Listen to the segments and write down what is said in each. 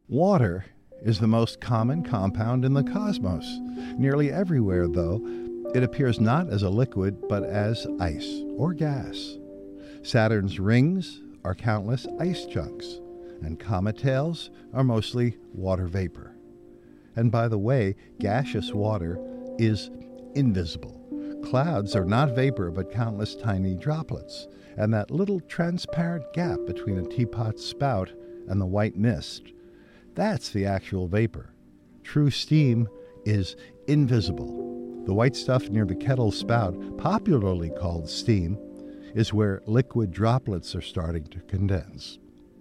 Water is the most common compound in the cosmos. Nearly everywhere, though, it appears not as a liquid but as ice or gas. Saturn's rings are countless ice chunks, and comet tails are mostly water vapor. And by the way, gaseous water is invisible. Clouds are not vapor but countless tiny droplets, and that little transparent gap between a teapot spout and the white mist, that's the actual vapor. True steam is invisible. The white stuff near the kettle spout, popularly called steam, is where liquid droplets are starting to condense.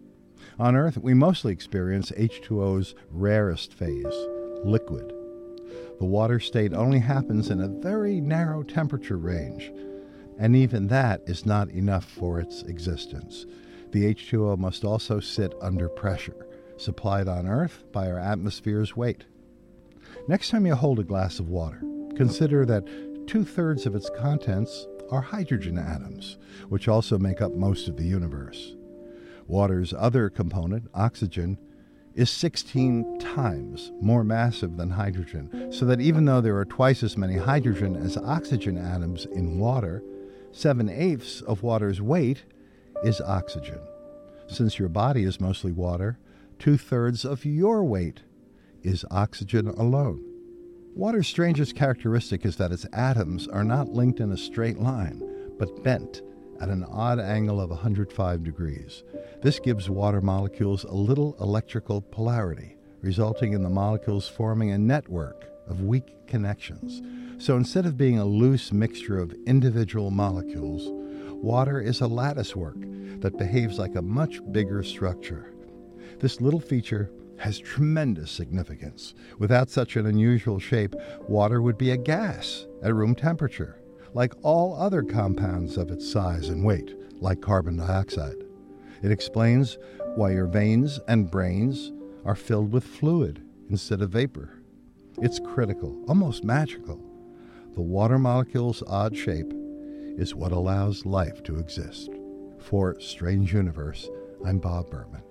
On Earth, we mostly experience H2O's rarest phase, liquid. The water state only happens in a very narrow temperature range, and even that is not enough for its existence. The H2O must also sit under pressure, supplied on Earth by our atmosphere's weight. Next time you hold a glass of water, consider that 2/3 of its contents are hydrogen atoms, which also make up most of the universe. Water's other component, oxygen, is 16 times more massive than hydrogen, so that even though there are twice as many hydrogen as oxygen atoms in water, 7/8 of water's weight is oxygen. Since your body is mostly water, 2/3 of your weight is oxygen alone. Water's strangest characteristic is that its atoms are not linked in a straight line, but bent at an odd angle of 105 degrees. This gives water molecules a little electrical polarity, resulting in the molecules forming a network of weak connections. So instead of being a loose mixture of individual molecules, water is a latticework that behaves like a much bigger structure. This little feature has tremendous significance. Without such an unusual shape, water would be a gas at room temperature, like all other compounds of its size and weight, like carbon dioxide. It explains why your veins and brains are filled with fluid instead of vapor. It's critical, almost magical. The water molecule's odd shape is what allows life to exist. For Strange Universe, I'm Bob Berman.